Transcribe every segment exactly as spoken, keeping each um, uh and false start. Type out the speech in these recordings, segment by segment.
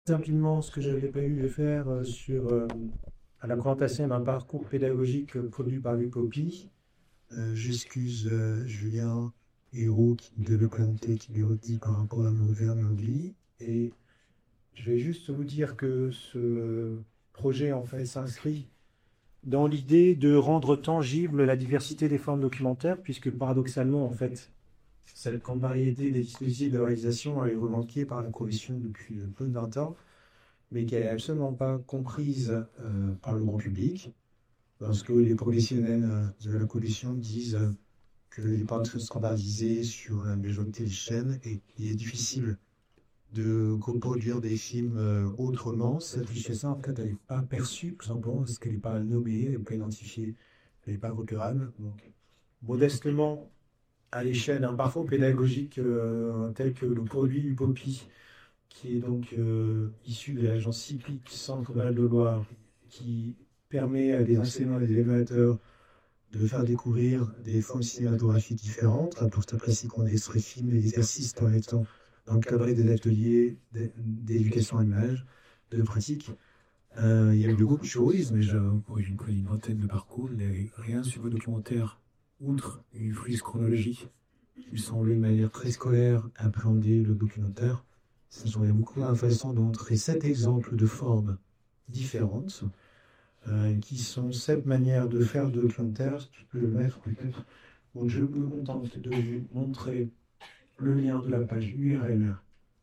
Simplement ce que je n'avais pas eu à faire euh, sur euh, à la présentation d'un parcours pédagogique euh, produit par l'UPOPI. Euh, J'excuse euh, Julien Hérault qui devait présenter, qui lui redit par rapport à Mauvais Et je vais juste vous dire que ce projet en fait s'inscrit dans l'idée de rendre tangible la diversité des formes documentaires, puisque paradoxalement, en fait, cette grande variété des dispositifs de réalisation est revendiquée par la Commission depuis plus de vingt ans, mais qui n'est absolument pas comprise euh, par le grand public, parce que les professionnels euh, de la Commission disent euh, qu'il n'est pas très standardisé sur la majorité des chaînes et qu'il est difficile de coproduire des films euh, autrement. Cette richesse, en fait, elle n'est pas perçue, tout simplement, parce qu'elle n'est pas nommée, elle n'est pas identifiée, elle n'est pas repérable. Donc, modestement, à l'échelle d'un parcours pédagogique euh, tel que le produit du Poppy, qui est donc euh, issu de l'agence cyclique Centre-Val de Loire, qui permet à des enseignants et des évaluateurs de faire découvrir des formes cinématographiques différentes. Pour cet après-ci, qu'on ait ce film et l'exercice permettant d'encadrer des ateliers d'éducation à l'image, de pratique. Euh, il y a eu beaucoup de choses, mais je, oui, je connais une vingtaine de parcours. Il n'y a rien sur le documentaire, outre une frise chronologique. Il semble une manière très scolaire appréhender le documentaire. Ça j'aurais beaucoup la façon de montrer sept exemples de formes différentes, euh, qui sont sept manières de faire de documentaire. Si tu peux le mettre peut-être. Donc je me contente de vous montrer le lien de la page U R L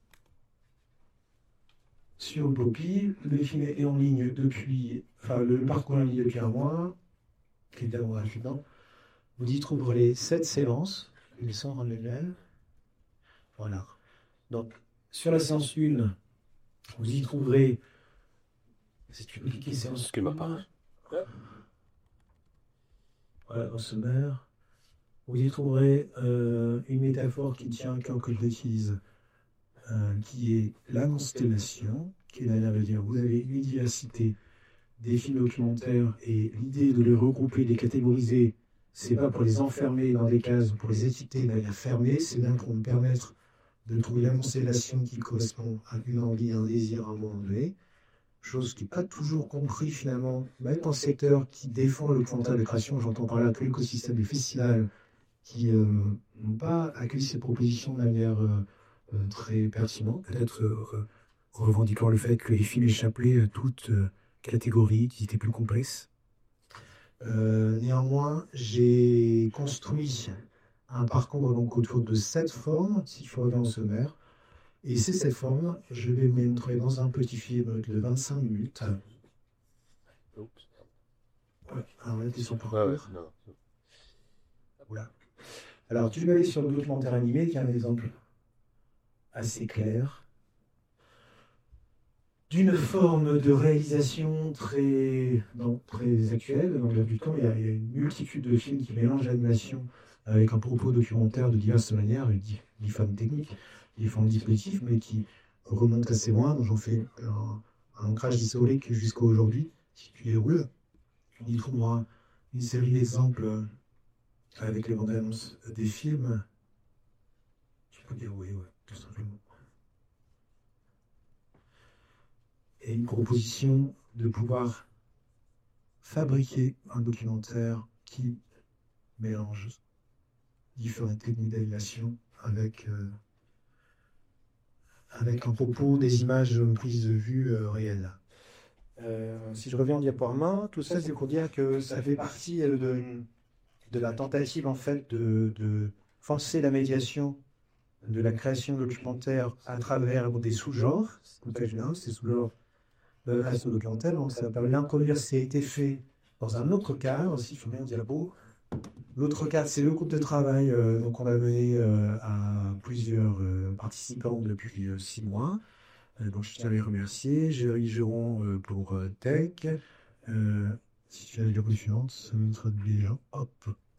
sur Poppy. Le film est en ligne depuis, enfin le parcours est en ligne depuis un mois, qui est d'abord gratuitement. Vous y trouverez les sept séances, ils sont en elles. Voilà. Donc sur la séance un, vous y trouverez, si tu peux cliquer séance un, voilà, dans ce sommaire, vous y trouverez euh, une métaphore qui tient à cœur que j'utilise, euh, qui est la constellation, qui est là, veut dire vous avez une diversité des films documentaires et l'idée de les regrouper, de les catégoriser, c'est pas pour les enfermer dans des cases, pour les étiqueter de manière fermée, c'est bien pour nous permettre de trouver la constellation qui correspond à une envie, un désir à un moment donné, chose qui n'est pas toujours compris finalement, même dans le secteur qui défend le documentaire de création, j'entends par là tout l'écosystème du festival, qui euh, n'ont pas accueilli ces propositions de manière euh, euh, très pertinente, peut-être euh, revendiquant le fait que les films échappaient à toute euh, catégorie, qui étaient plus complexes. Euh, néanmoins, j'ai construit un parcours donc autour de sept formes, si tu reviens au sommaire. Et ces sept formes, je vais vous les montrer dans un petit film de vingt-cinq minutes. Ouais, alors là, tu es sur parcours. Ouais, ouais, voilà. Alors, tu vas aller sur le documentaire animé, qui est un exemple assez clair d'une forme de réalisation très, non, très actuelle. Dans l'air du temps, il y, a, il y a une multitude de films qui mélangent l'animation avec un propos documentaire de diverses manières, des formes techniques, des formes dispositifs, mais qui remontent assez loin. Donc, j'en fais un, un ancrage historique jusqu'à aujourd'hui. Si tu déroules, on y trouvera une série d'exemples avec les bandes annonces des films. Tu peux dérouler, ouais, tout simplement. Et une proposition de pouvoir fabriquer un documentaire qui mélange différentes techniques d'animation avec, euh, avec un propos, des images prises de vue euh, réelles. Euh, si je reviens en diaporama, tout ça c'est pour dire que ça fait partie euh, de, de la tentative en fait de, de forcer la médiation de la création documentaire à travers des sous-genres. Ces sous-genres de la création documentaire, donc ça permet d'introduire ce qui a été fait dans un autre cadre, si je mets un diapo. L'autre cadre, c'est le groupe de travail euh, donc on a mené euh, à plusieurs euh, participants depuis euh, six mois. Euh, donc je tiens à les remercier. Géry Geron euh, pour euh, Tech. Euh, si tu as la diapo suivante, ça me traduit déjà. Hop.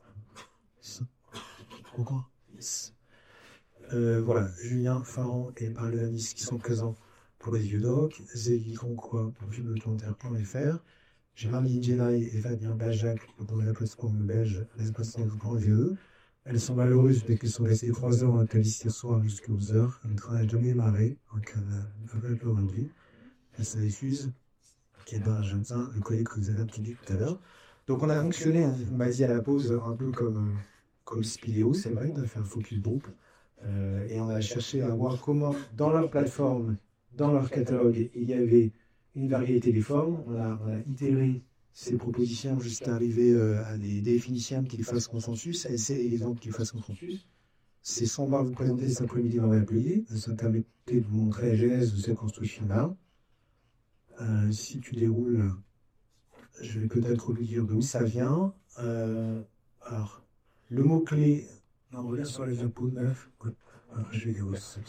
Pourquoi yes. euh, Voilà, Julien Farran et Parle-Anis qui sont présents pour les vieux docs. Zélie Conquois pour film documentaire point F R. Géraldine Jenay et Fabien Bajac pour la plateforme belge l'espace grand V E. Elles sont malheureuses parce qu'elles sont restées trois heures en ici ce soir jusqu'à onze heures. Le train n'a jamais démarré, donc elles peuvent le rendu. ça diffuse. Ok, ben, j'entends le collègue que vous avez entendu tout à l'heure. Donc, on a fonctionné, hein, on m'a dit à la pause, un peu comme, comme Spideo, c'est vrai, on a fait un focus group. Euh, et on a cherché à voir comment, dans leur plateforme, dans leur catalogue, il y avait une variété des formes. On a, on a itéré ces propositions jusqu'à arriver euh, à des définitions qui fassent consensus, à essayer des exemples qui fassent consensus. C'est sans voir vous présenter cet après-midi dans l'atelier. Ça permettait de vous montrer la genèse de cette construction-là. Euh, si tu déroules, je vais peut-être vous dire d'où ça vient. Euh, alors, le mot-clé, on revient sur les impôts neufs. Alors, je vais dérouler ça.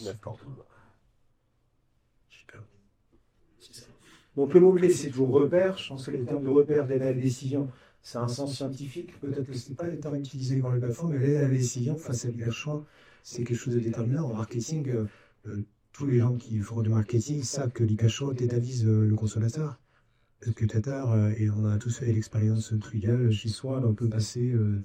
Super. Donc, le mot-clé, c'est toujours repère. Je pense que les termes de repère, d'aide à la décision, c'est un sens scientifique. Peut-être que ce n'est pas les termes utilisés dans les plateformes, mais l'aide à la décision face à divers choix, c'est quelque chose de déterminant. En marketing, euh, euh, tous les gens qui font du marketing savent que l'I K H O détavise euh, le consommateur. Parce que Tatar, euh, et on a tous fait l'expérience triviale chez soi, on peut passer euh,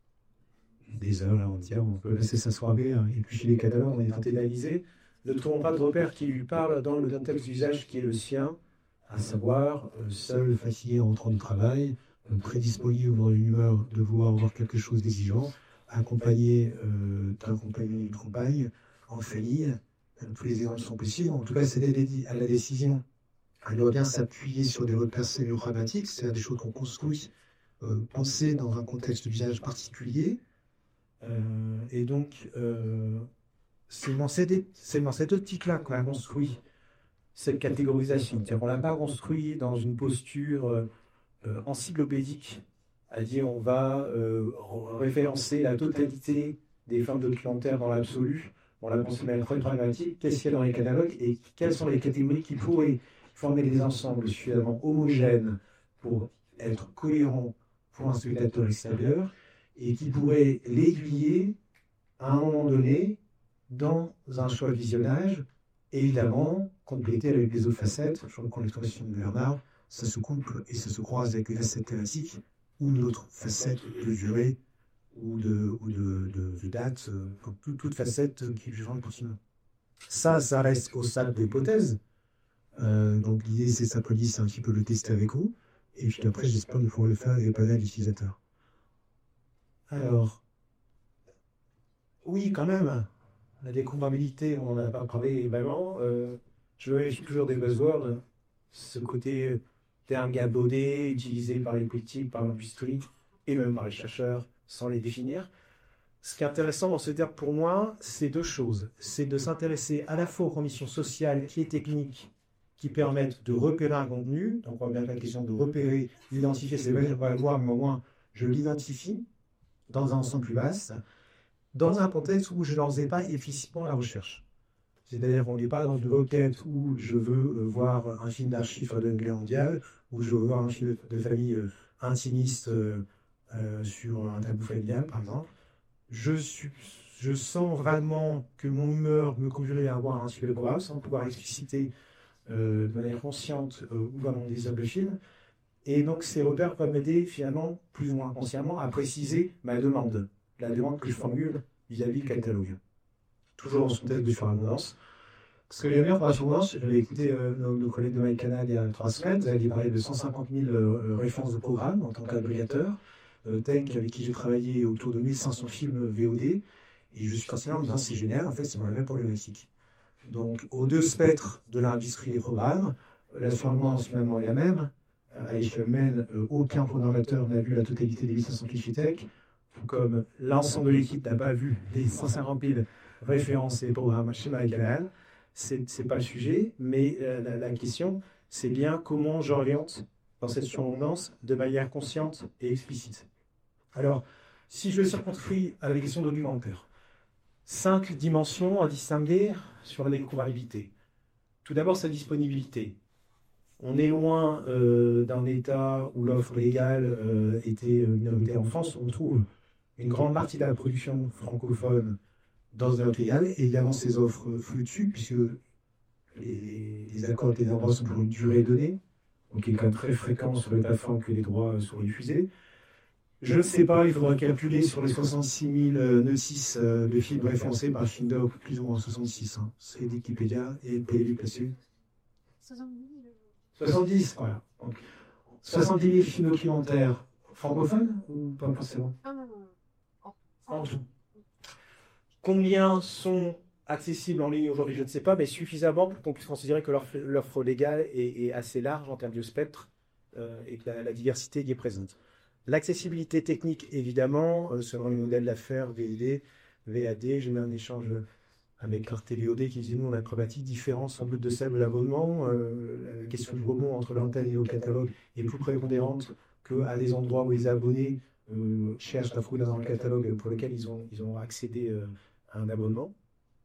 des heures entières, on peut laisser sa soirée, hein, et puis chez les catalogues, on est tenté d'analyser. Ne trouvons pas de repère qui lui parle dans le contexte d'usage qui est le sien, à savoir, euh, seul, fatigué, rentrant du travail, euh, prédisposé ou dans une humeur de vouloir avoir quelque chose d'exigeant, accompagné euh, d'un compagnon ou d'une compagne, en famille, euh, tous les exemples sont possibles. En tout cas, c'est à la décision. Elle doit bien s'appuyer sur des repères sémio-pragmatiques, c'est-à-dire des choses qu'on construit, euh, pensées dans un contexte d'usage particulier. Euh, et donc, euh, c'est dans cette, c'est dans cette optique-là qu'on a construit cette catégorisation. C'est-à-dire qu'on ne l'a pas construit dans une posture euh, encyclopédique, à dire on va euh, référencer la totalité des formes de clientèle dans l'absolu. On l'a pensé de manière très pragmatique. Qu'est-ce qu'il y a dans les catalogues et quelles sont les catégories qui pourraient former des ensembles suffisamment homogènes pour être cohérents pour un spectateur extérieur et qui pourraient l'aiguiller à un moment donné dans un choix de visionnage, évidemment complété avec les autres facettes. Je reprends l'expression de Bernard, ça se couple et ça se croise avec les facettes thématiques ou d'autres facettes de durée ou de, ou de, de, de date, comme toute, toute facette qui jugeront le continent. Ça, ça reste au stade d'hypothèse. Euh, donc l'idée c'est ça police, c'est un petit peu le tester avec vous, et puis après j'espère que vous pourrez le faire avec pas mal d'utilisateurs. Alors, oui quand même, la découvrabilité, on n'en a pas parlé vraiment, euh, je vérifie toujours des buzzwords, ce côté terme galvaudé, utilisé par les politiques, par l'industrie, et même par les chercheurs, sans les définir. Ce qui est intéressant dans ce terme pour moi, c'est deux choses. C'est de s'intéresser à la fois aux conditions sociales et techniques qui permettent de repérer un contenu. Donc, on va bien la question de repérer, d'identifier, c'est vrai, je vais le voir, mais au moins, je l'identifie dans un ensemble plus vaste, dans un contexte où je ne leur ai pas explicitement la recherche. C'est-à-dire qu'on n'est pas dans une requête où je veux voir un film d'archives de l'Anglais mondial, où je veux voir un film de famille euh, intimiste euh, euh, sur un tabou familial, par exemple. Je, suis, je sens vraiment que mon humeur me conduirait à avoir un sujet de programme sans pouvoir expliciter Euh, de manière consciente euh, ou dans mon désir de film. Et donc ces repères peuvent m'aider finalement, plus ou moins consciemment, à préciser ma demande, la demande que je formule vis-à-vis du catalogue. Toujours dans son texte de surabondance. Parce que les meilleurs pour la surabondance, j'avais écouté euh, nos, nos collègues de MyCanal il y a trois semaines, vous avez parlé de cent cinquante mille euh, références de programmes en tant qu'agrégateur. Euh, Tank, avec qui j'ai travaillé, autour de mille cinq cents films V O D. Et je suis fasciné en me disant c'est génial, en fait c'est la même problématique. Donc, aux deux spectres de l'industrie des programmes, la surabondance finalement est la même. À l'échelle humaine, aucun programmateur n'a vu la totalité des mille cinq cents clichés tech, comme l'ensemble de l'équipe n'a pas vu les cent cinquante mille références et programmes chez MyCanal. Ce n'est pas le sujet, mais euh, la, la question, c'est bien comment j'oriente dans cette surabondance de manière consciente et explicite. Alors, si je le circonscris à la question documentaire, cinq dimensions à distinguer sur la découvrabilité. Tout d'abord, sa disponibilité. On est loin euh, d'un état où l'offre légale euh, était minoritaire en France. On trouve une grande partie de la production francophone dans un offre légale. Et évidemment, ces offres fluctuent puisque les, les accords des endroits sont pour une durée donnée. Donc, il est quand même très fréquent sur les plateformes que les droits soient diffusés. Je ne sais pas, il faudra calculer sur les soixante-six mille notices euh, de films référencés par Findor, plus ou moins soixante-six. Hein. C'est Wikipédia et P L U placé. soixante-dix, voilà. Donc, soixante-dix mille films documentaires francophones ou pas forcément? En tout. Combien sont accessibles en ligne aujourd'hui, je ne sais pas, mais suffisamment pour qu'on puisse considérer que l'offre légale est, est assez large en termes de spectre euh, et que la, la diversité y est présente. L'accessibilité technique, évidemment, euh, selon le modèle d'affaires V D, V A D, j'ai eu un échange avec Artéléodé qui disait nous on a une problématique différente sans doute de celle de l'abonnement. Euh, la question du rebond entre l'antenne et le catalogue est plus prépondérante qu'à des endroits où les abonnés euh, cherchent à trouver dans le catalogue pour lequel ils ont, ils ont accédé euh, à un abonnement.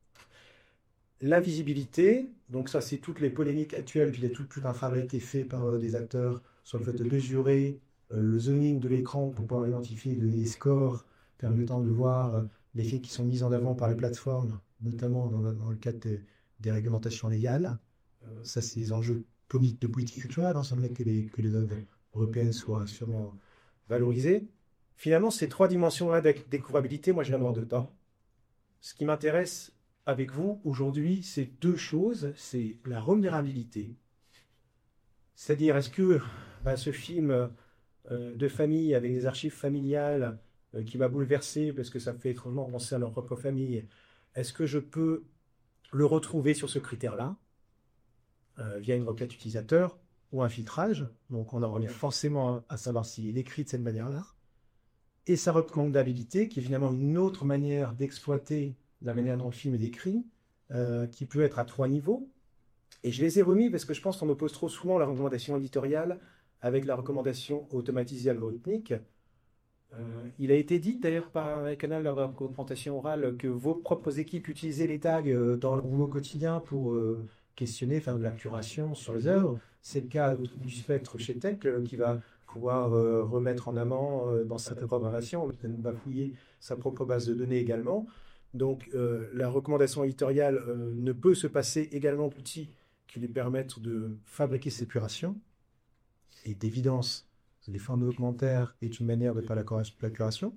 La visibilité, donc ça c'est toutes les polémiques actuelles, puis il y a tout, tout un travail qui est fait par euh, des acteurs sur le fait de mesurer euh, le zooming de l'écran pour pouvoir identifier les scores permettant de voir euh, les films qui sont mis en avant par les plateformes, notamment dans, dans le cadre des, des réglementations légales. Euh, ça c'est des enjeux de politique culturelle, hein, ça me que les, que les œuvres européennes soient sûrement valorisées. Finalement, ces trois dimensions-là de découvrabilité, moi je viens de voir dedans. Ce qui m'intéresse avec vous aujourd'hui, c'est deux choses. C'est la vulnérabilité. C'est-à-dire, est-ce que bah, ce film euh, de famille avec des archives familiales euh, qui m'a bouleversé parce que ça me fait étrangement penser à leur propre famille, est-ce que je peux le retrouver sur ce critère-là euh, via une requête utilisateur ou un filtrage? Donc, on en revient forcément à savoir s'il est écrit de cette manière-là. Et sa recommandabilité, qui est finalement une autre manière d'exploiter la manière dont le film est décrit, euh, qui peut être à trois niveaux. Et je les ai remis parce que je pense qu'on oppose trop souvent la recommandation éditoriale avec la recommandation automatisée algorithmique. Euh, il a été dit d'ailleurs par un canal lors de la confrontation orale que vos propres équipes utilisaient les tags dans leur boulot quotidien pour euh, questionner, faire de la curation sur les œuvres. C'est le cas du spectre chez Tech euh, qui va pouvoir euh, remettre en amont euh, dans sa programmation, va fouiller sa propre base de données également. Donc euh, la recommandation éditoriale euh, ne peut se passer également d'outils qui lui permettent de fabriquer cette curation. Et d'évidence, les formes documentaires est une manière de faire la curation.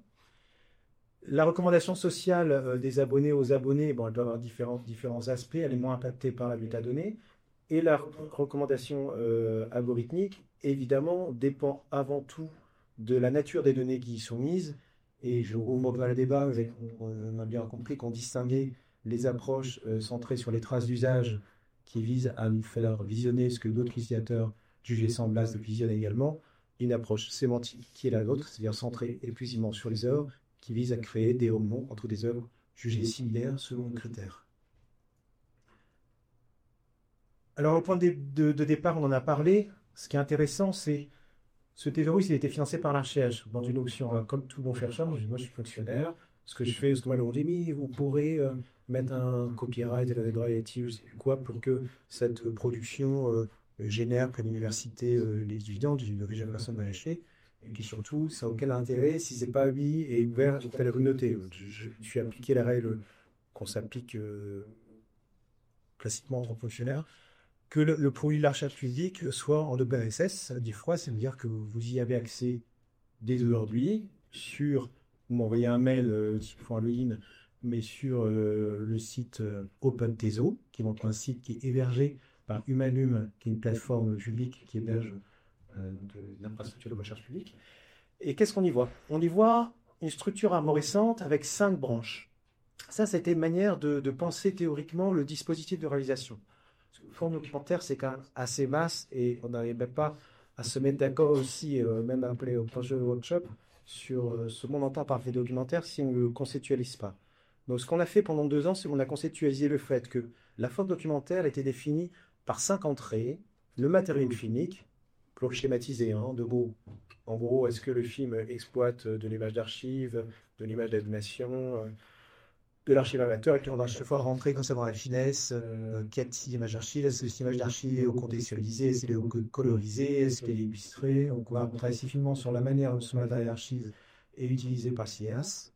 La recommandation sociale euh, des abonnés aux abonnés, bon, elle doit avoir différents, différents aspects, elle est moins impactée par la métadonnée. Et la recommandation euh, algorithmique, évidemment, dépend avant tout de la nature des données qui y sont mises. Et je remonte à le débat, on a bien compris qu'on distinguait les approches euh, centrées sur les traces d'usage qui visent à nous faire visionner ce que d'autres utilisateurs jugés semblables de visionner également, une approche sémantique qui est la nôtre, c'est-à-dire centrée exclusivement sur les œuvres, qui vise à créer des homonymes entre des œuvres jugées similaires selon un critère. Alors, au point de, de, de départ, on en a parlé. Ce qui est intéressant, c'est ce thésaurus, il a été financé par la recherche, dans une option. Comme tout bon chercheur, moi je suis fonctionnaire. Ce que je fais, ce que moi, on dit, mais vous pourrez euh, mettre un copyright et des royalties, je sais quoi, pour que cette production euh, génère pour l'université euh, les dividendes. Je n'aurais jamais personne à acheter. Et puis surtout, ça n'a aucun intérêt si ce n'est pas mis et ouvert à la communauté. Je, je, je suis appliqué la règle qu'on s'applique euh, classiquement en tant que fonctionnaire, que le, le produit de la recherche publique soit en open access. Ça veut dire quoi? Ça veut dire que vous y avez accès dès aujourd'hui sur, vous m'envoyez un mail, euh, s'il faut un login, mais sur euh, le site euh, OpenTeso, qui est donc un site qui est hébergé par Humanum, qui est une plateforme publique qui héberge euh, de l'infrastructure de recherche publique. Et qu'est-ce qu'on y voit? On y voit une structure arborescente avec cinq branches. Ça, c'était une manière de, de penser théoriquement le dispositif de réalisation. Le forme documentaire, c'est quand même assez vaste et on n'arrive même pas à se mettre d'accord aussi, euh, même appelé au projet workshop, sur euh, ce qu'on entend par fait documentaire si on ne le conceptualise pas. Donc, ce qu'on a fait pendant deux ans, c'est qu'on a conceptualisé le fait que la forme documentaire était définie par cinq entrées, le matériel filmique, pour schématiser, hein, de mots. En gros, est-ce que le film exploite de l'image d'archive, de l'image d'animation, de l'archive amateur, et puis on va chaque fois rentrer comme ça dans la finesse, euh, quel type d'image d'archive, est-ce que cette image d'archive est au contextualisé, est-ce qu'elle est colorisée, est-ce qu'elle est illustrée. Donc on va travailler assez finement sur la manière dont ce matériel d'archive est utilisé par le cinéaste.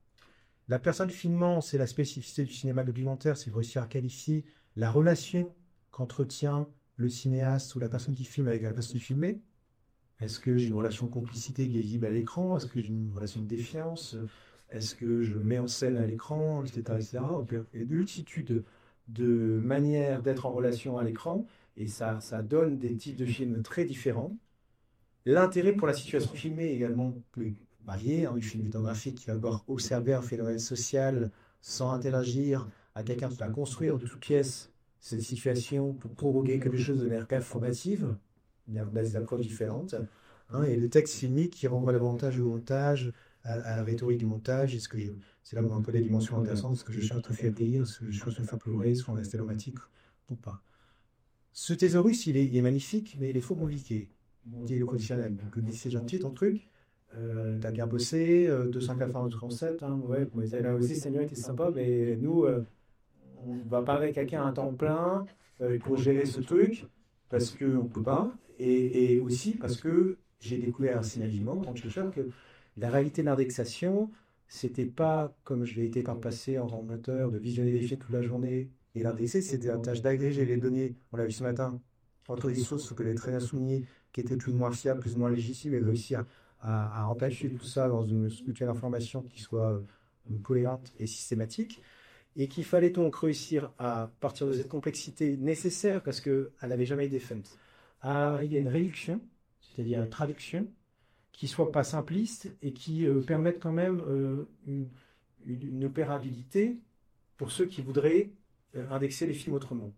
La personne filmant, c'est la spécificité du cinéma documentaire, c'est réussir à qualifier la relation qu'entretient le cinéaste ou la personne qui filme avec la personne filmée. Est-ce que j'ai une relation de complicité qui est visible à l'écran? Est-ce que j'ai une relation de défiance? Est-ce que je mets en scène à l'écran, et cetera, et cetera. Il y a une multitude de manières d'être en relation à l'écran et ça, ça donne des types de films très différents. L'intérêt pour la situation filmée est également plus varié. Un film photographique qui va d'abord observer un phénomène social sans interagir à quelqu'un qui va construire de toutes pièces cette situation pour provoquer quelque chose de manière performative. Il y a des approches différentes. Hein, et le texte filmique qui renvoie davantage au montage, à, à la rhétorique du montage. Est-ce que je, c'est là où on a un peu des dimensions intéressantes. Est-ce que je cherche à faire rire, est-ce que je cherche à faire pleurer, est-ce qu'on reste aromatique ou pas. Ce thésaurus, il est, il est magnifique, mais il est faux compliqué. Il est le conditionnel. Donc, c'est gentil ton truc. Euh, t'as bien bossé, euh, deux cent quatre-vingt-douze concepts. Hein, ouais, mais là aussi, Seigneur était sympa, mais nous, euh, on va pas avec quelqu'un à temps plein euh, pour gérer ce truc, parce qu'on ne peut pas. Et, et aussi parce que j'ai découvert assez naïvement, quand je cherche, que la réalité de l'indexation, c'était pas, comme je l'ai été par le passé en grand moteur, de visionner des films toute la journée et l'indexer, c'était la tâche d'agréger les données, on l'a vu ce matin, entre des sources que les très bien soulignées, qui étaient plus ou moins fiables, plus ou moins légitimes, et réussir à, à empêcher tout ça dans une structure d'information qui soit euh, cohérente et systématique, et qu'il fallait donc réussir à partir de cette complexité nécessaire, parce qu'elle n'avait jamais été faite, à arriver à une réduction, c'est-à-dire une traduction, qui ne soit pas simpliste et qui euh, permette quand même euh, une, une opérabilité pour ceux qui voudraient euh, indexer les films autrement.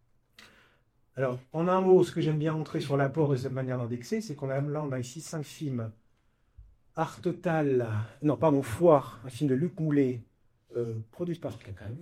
Alors, en un mot, ce que j'aime bien montrer sur l'apport de cette manière d'indexer, c'est qu'on a là, on a ici cinq films. Art Total, non, pardon, Foire, un film de Luc Moulet, euh, produit par Canal.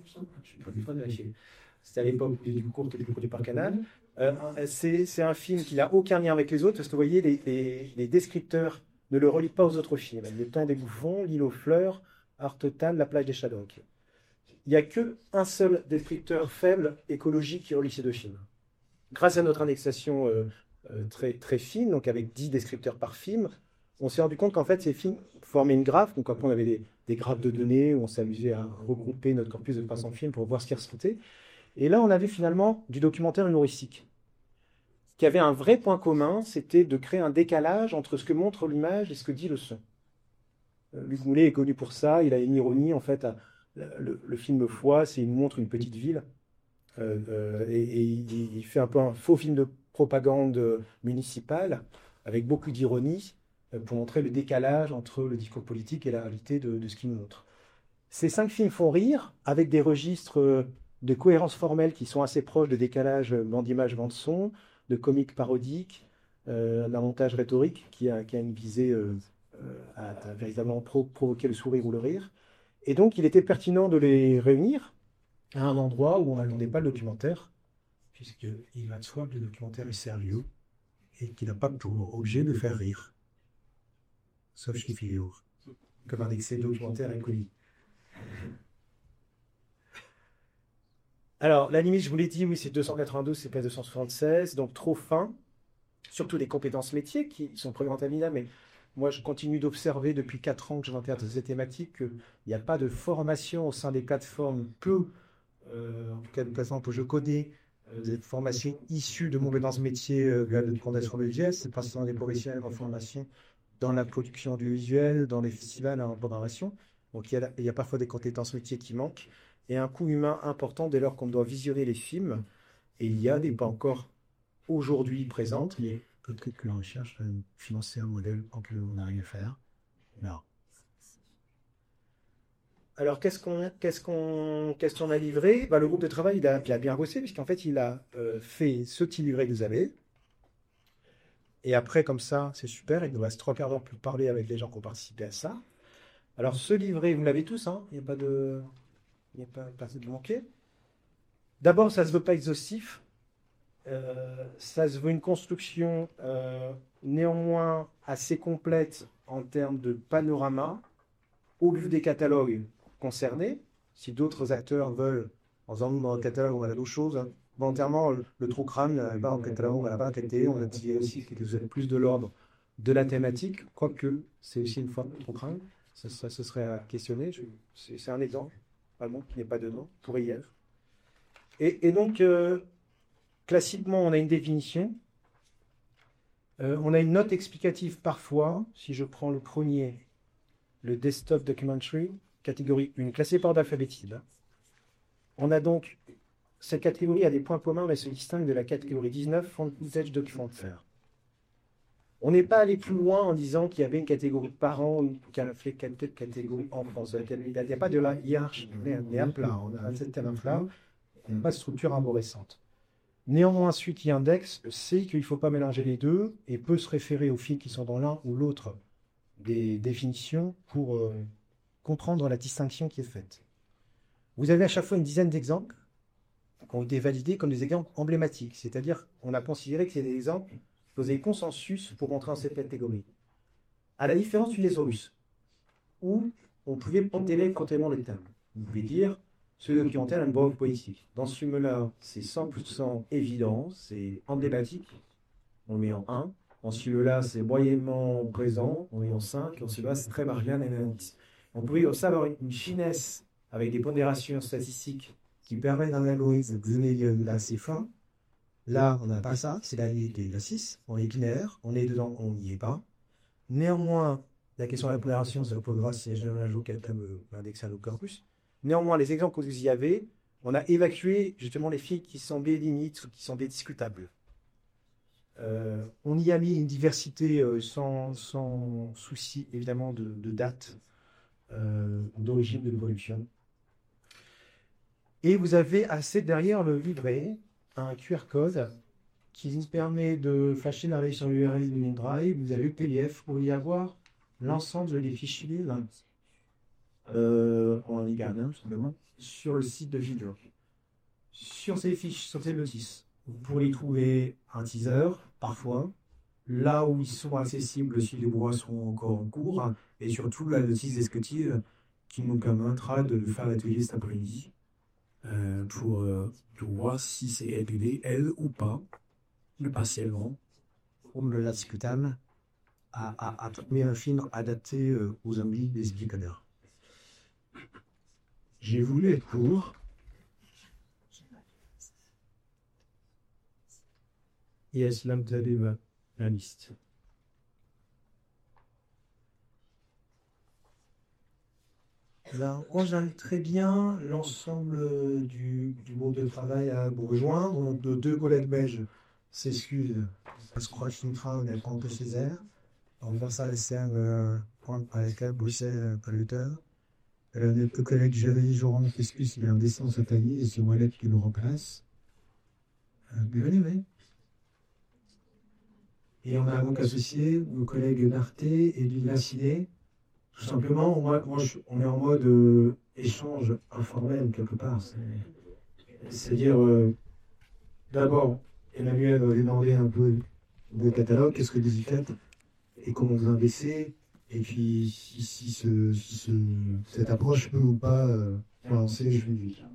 C'était à l'époque du cours qui était produit par Canal. Euh, c'est, c'est un film qui n'a aucun lien avec les autres, parce que vous voyez, les, les, les descripteurs ne le relient pas aux autres films. Le Temps des Bouffons, L'île aux fleurs, Art Total, La plage des Shadocks. Il n'y a qu'un seul descripteur faible écologique qui relie ces deux films. Grâce à notre indexation euh, euh, très, très fine, donc avec dix descripteurs par film, on s'est rendu compte qu'en fait, ces films formaient une graphe. Donc, après, on avait des, des graphes de données où on s'amusait à regrouper notre corpus de trois cents films pour voir ce qui ressortait. Et là, on avait finalement du documentaire humoristique, qui avait un vrai point commun, c'était de créer un décalage entre ce que montre l'image et ce que dit le son. Euh, Luc Moulet est connu pour ça. Il a une ironie, en fait. À, le, le film Foi, c'est il montre une petite ville. Euh, euh, et, et il, il fait un peu un faux film de propagande municipale, avec beaucoup d'ironie, pour montrer le décalage entre le discours politique et la réalité de, de ce qu'il montre. Ces cinq films font rire, avec des registres de cohérence formelle qui sont assez proches de décalage bande-image, bande-son, de comique parodique, euh, d'un montage rhétorique qui a, qui a une visée euh, à, à véritablement pro, provoquer le sourire ou le rire. Et donc, il était pertinent de les réunir à un endroit où on n'attendait pas le documentaire, puisqu'il va de soi que le documentaire est sérieux et qu'il n'a pas pour objet de faire rire. Sauf chez figure, comme indexé documentaire inconnu. Alors, la limite, je vous l'ai dit, oui, c'est deux cent quatre-vingt-douze, c'est pas deux cent soixante-seize, donc trop fin, surtout les compétences métiers qui sont présentes à l'I N A, mais moi, je continue d'observer depuis quatre ans que je m'intéresse à cette thématique qu'il n'y a pas de formation au sein des plateformes, peu, euh, en tout cas, de plateformes que je connais, euh, des formations issues de compétences métiers euh, de fondation visuelle, c'est pas seulement des professionnels en formation dans la production du visuel, dans les festivals en programmation. Donc il y, a, il y a parfois des compétences métiers qui manquent et un coût humain important dès lors qu'on doit visionner les films. Et il y a des pas encore aujourd'hui présentes. Mais peut-être que la recherche va financer un modèle qu'on arrive à faire. Non. Alors qu'est-ce qu'on qu'est-ce qu'on qu'est-ce qu'on a livré? Bah, le groupe de travail il a, il a bien bossé puisqu'en fait il a euh, fait ce petit livret que vous avez. Et après, comme ça, c'est super. Il nous reste trois quarts d'heure pour parler avec les gens qui ont participé à ça. Alors, ce livret, vous l'avez tous, hein, il n'y a pas de... Il n'y a pas, pas de manquer. D'abord, ça ne se veut pas exhaustif. Euh, ça se veut une construction euh, néanmoins assez complète en termes de panorama, au vu des catalogues concernés. Si d'autres acteurs veulent, en faisant dans le catalogue, on a d'autres choses, hein. Volontairement, le, le trou crâne, on n'a pas en catalogue, on n'a pas traité, on a dit aussi que vous avez plus de l'ordre de la thématique, quoique c'est aussi une forme de trou crâne, ça, ça, ce serait à questionner. Je, c'est, c'est un exemple, vraiment, qui n'est pas de nom, pour hier. Et, et donc, euh, classiquement, on a une définition, euh, on a une note explicative parfois, si je prends le premier, le desktop documentary, catégorie un, classé par ordre alphabétique. On a donc cette catégorie a des points communs, mais se distingue de la catégorie dix-neuf, Front Footage Documentaire. On n'est pas allé plus loin en disant qu'il y avait une catégorie parents ou qu'il y avait une catégorie enfants. Il n'y a pas de la hiérarchie, on est à plat, on a un système à plat, on n'a pas de structure arborescente. Néanmoins, celui qui indexe sait qu'il ne faut pas mélanger les deux et peut se référer aux films qui sont dans l'un ou l'autre des définitions pour euh, comprendre la distinction qui est faite. Vous avez à chaque fois une dizaine d'exemples qui ont été validés comme des exemples emblématiques, c'est-à-dire qu'on a considéré que c'est des exemples qui faisaient consensus pour rentrer dans cette catégorie. À la différence du Lésaurus, où on pouvait pondérer complètement les thèmes. Vous pouvez dire, ce documentaire a une voix poétique. Dans ce film-là, c'est cent pour cent évident, c'est emblématique, on le met en un. En celui-là, c'est moyennement présent, on le met en cinq. En celui-là, c'est très marginal, et en dix. On pouvait aussi avoir une finesse avec des pondérations statistiques qui permet d'un algorithme de donner assez fin. Là, on n'a pas ça, c'est la unité de la six, on est binaire, on est dedans, on n'y est pas. Néanmoins, la question de la pondération, ça posera si j'ai un jour quelqu'un me indexer à nos corpus. Néanmoins, les exemples que vous y avez, on a évacué justement les filles qui semblaient limites ou qui semblaient discutables. Euh, on y a mis une diversité euh, sans, sans souci, évidemment, de, de date, euh, d'origine de l'évolution. Et vous avez assez derrière le livret un Q R code qui vous permet de flasher la sur l'U R L du Drive. Vous avez le P D F pour y avoir l'ensemble des fichiers euh, en Ligue un, simplement, sur le site de Vidéo. Sur ces fiches, sur ces notices, vous pourrez y trouver un teaser, parfois, là où ils sont accessibles si les bois sont encore en cours, et surtout la notice descriptive qui nous permettra de faire l'atelier cet après-midi. Euh, pour, euh, pour voir si c'est épilé, elle ou pas, le partiellement. Comme le discutable, à, à, à trouver un film adapté euh, aux zombies des spectateurs. J'ai voulu être pour. Yes, là, vous avez la liste. Là, on j'invite très bien l'ensemble du, du groupe de travail à vous rejoindre. Donc, de deux collègues belges s'excusent parce qu'on rajoutera un écran de Césaire. On va ça laisser un point avec un Bruxelles polluteur. Notre collègue Jérémy Joran s'excuse, il est en descente cette année et c'est Wallet qui nous remplace. Venez, venez. Et on a donc associé nos collègues Narté et Lila Ciné. Tout simplement, moi, moi, je, on est en mode euh, échange informel quelque part. C'est-à-dire, euh, d'abord, Emmanuel va demander un peu de catalogue, qu'est-ce que vous y faites et comment vous investissez, et puis si, si, ce, si ce, cette approche peut ou pas euh, lancer, je lui dis.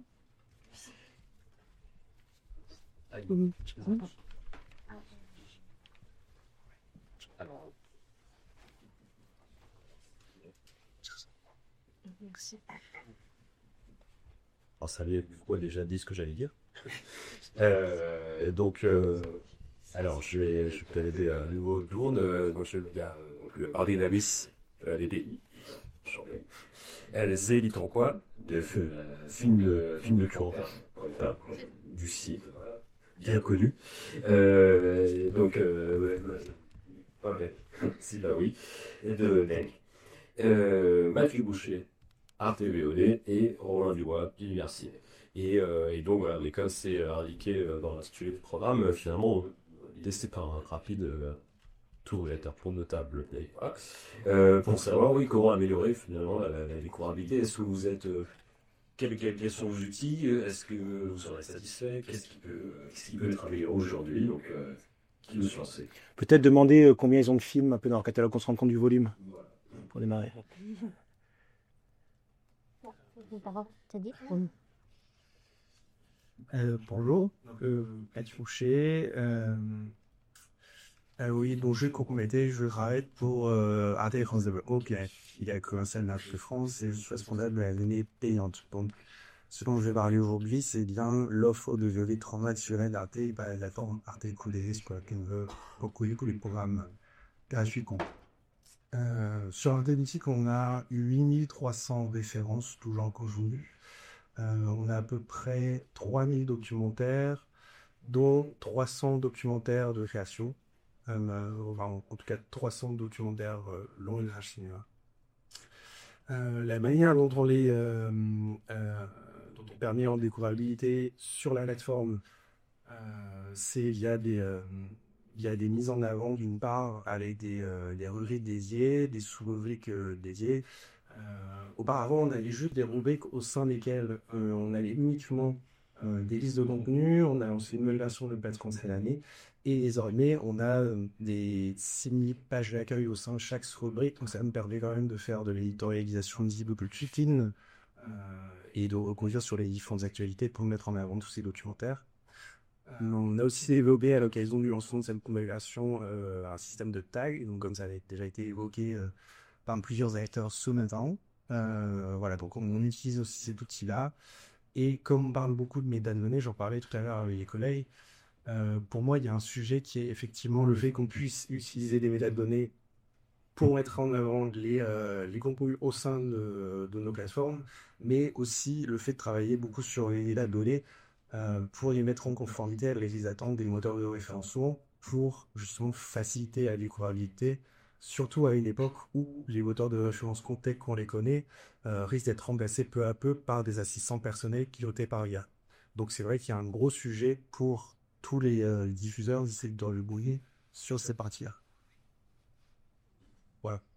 Alors, ça avait quoi déjà dit ce que j'allais dire. euh, donc, euh, alors, je vais, je vais aider à nouveau tourne. Euh, donc, je vais euh, Ardinalis, euh, les D I. Elle est dit en quoi de film de film de Curan, du site bien connu. Euh, donc, euh, ouais, ouais, si bah oui, et de Nel. Euh, Mathieu Boucher. Arte V O D et Romain Dubois, l'université. Et, euh, et donc voilà, l'école c'est indiqué euh, dans l'intitulé du programme, euh, finalement testé par un rapide euh, tour de pour notable. Et, voilà. euh, pour savoir oui comment améliorer finalement la, la, la découvrabilité. Est-ce que vous êtes euh, quels, quels sont vos outils? Est-ce que vous serez satisfait? Qu'est-ce qui peut qu'est-ce qui peut être amélioré aujourd'hui? Donc euh, qui veut se lancer? Peut-être demander euh, combien ils ont de films un peu dans leur catalogue, qu'on se rende compte du volume voilà. Pour démarrer. Euh, bonjour, euh, Mathieu Fouché. Euh, euh, oui, donc je compléter, je travaille pour euh, Arte France Développement, qui a commencé à l'Art de France, et je suis responsable de la donnée payante. Donc, ce dont je vais parler aujourd'hui, c'est bien l'offre de V O D transactionnelle d'Arte, et pas la forme Arte Coudéris, quoi, qui veut beaucoup les programmes gratuits. Euh, sur Arte Mythique, on a huit mille trois cents références, tout genre confondu. Euh, on a à peu près trois mille documentaires, dont trois cents documentaires de création. Euh, enfin, en tout cas, trois cents documentaires euh, longs métrages cinéma. Euh, la manière dont on les euh, euh, dont on permet en découvrabilité sur la plateforme, euh, c'est via des euh, via des mises en avant d'une part avec des, euh, des rubriques dédiées, des sous-rubriques euh, dédiées. Euh, auparavant, on avait juste des rubriques au sein desquelles euh, on avait uniquement euh, des listes de contenu. On a lancé une nouvelle version de Patreon cette année. Et désormais, on a euh, des six mille pages d'accueil au sein de chaque rubrique. Donc ça me permet quand même de faire de l'éditorialisation visible plus fine euh, et de reconduire sur les différentes actualités pour mettre en avant tous ces documentaires. On a aussi développé à l'occasion du lancement de cette congrégation euh, un système de tags, donc comme ça avait déjà été évoqué euh, par plusieurs acteurs ce matin. Euh, voilà, donc on, on utilise aussi cet outil-là. Et comme on parle beaucoup de métadonnées, j'en parlais tout à l'heure avec les collègues, euh, pour moi il y a un sujet qui est effectivement le fait qu'on puisse utiliser des métadonnées pour mettre en avant les, euh, les contenus au sein de, de nos plateformes, mais aussi le fait de travailler beaucoup sur les métadonnées euh, pour les mettre en conformité avec les attentes des moteurs de référencement pour justement faciliter la découvrabilité, surtout à une époque où les moteurs de référencement tels qu'on les connaît euh, risquent d'être remplacés peu à peu par des assistants personnels pilotés par I A. Donc c'est vrai qu'il y a un gros sujet pour tous les euh, diffuseurs du secteur du bouillie sur ces parties-là. Voilà.